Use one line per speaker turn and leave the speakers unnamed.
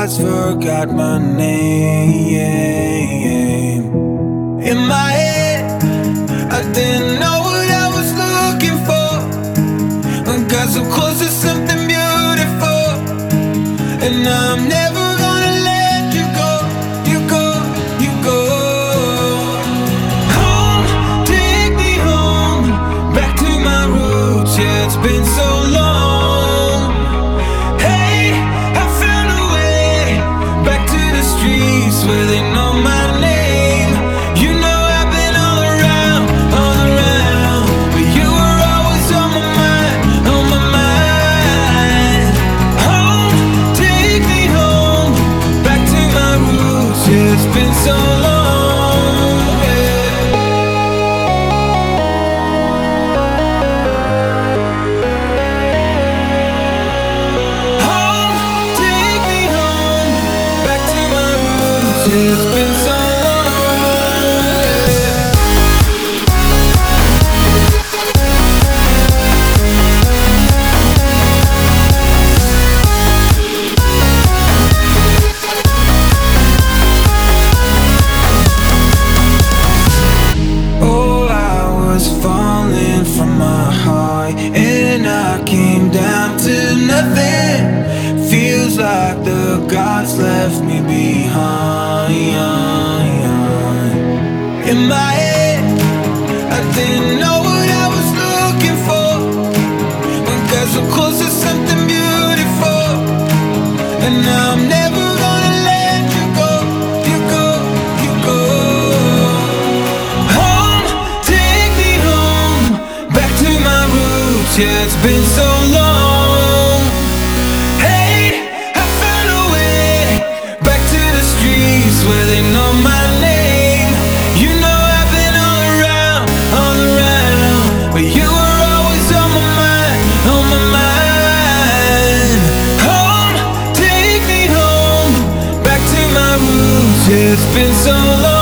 words forgot my name. In my head, I didn't know what I was looking for. Got so close to something beautiful, and I'm never gonna let you go. You go, you go. Home, take me home, back to my roots. Yeah, it's been so long. Hey, I found a way back to the streets where they know my name. You know I've been all around, but you were always on my mind, on my mind. Home, take me home, back to my roots. Yeah, it's been so long. Yeah. Home, take me home, back to my roots. Yeah, it's been so long. Oh, I was falling from my high, and I came down to nothing. Feels like the gods left me behind. In my head, I didn't know what I was looking for. Got so close to something beautiful, and now I'm never gonna let you go. You go, you go. Home, take me home, back to my roots. Yeah, it's been so long. Hey, I found a way back to the streets where they know my name. You know I've been all around, but you were always on my mind, on my mind. Home, take me home, back to my roots. Yeah, it's been so long.